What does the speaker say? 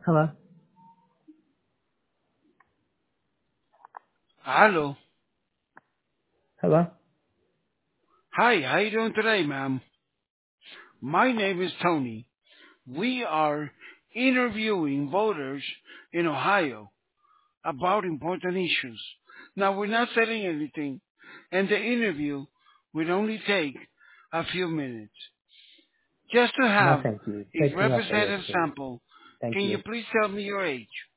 Hello? Hello. Hello? Hi, how you doing today, ma'am? My name is Tony. We are interviewing voters in Ohio about important issues. Now, we're not selling anything, and the interview will only take a few minutes. Just to No, have thank you. a Take me off the list, representative please. sample, Thank can you you. please tell me your age?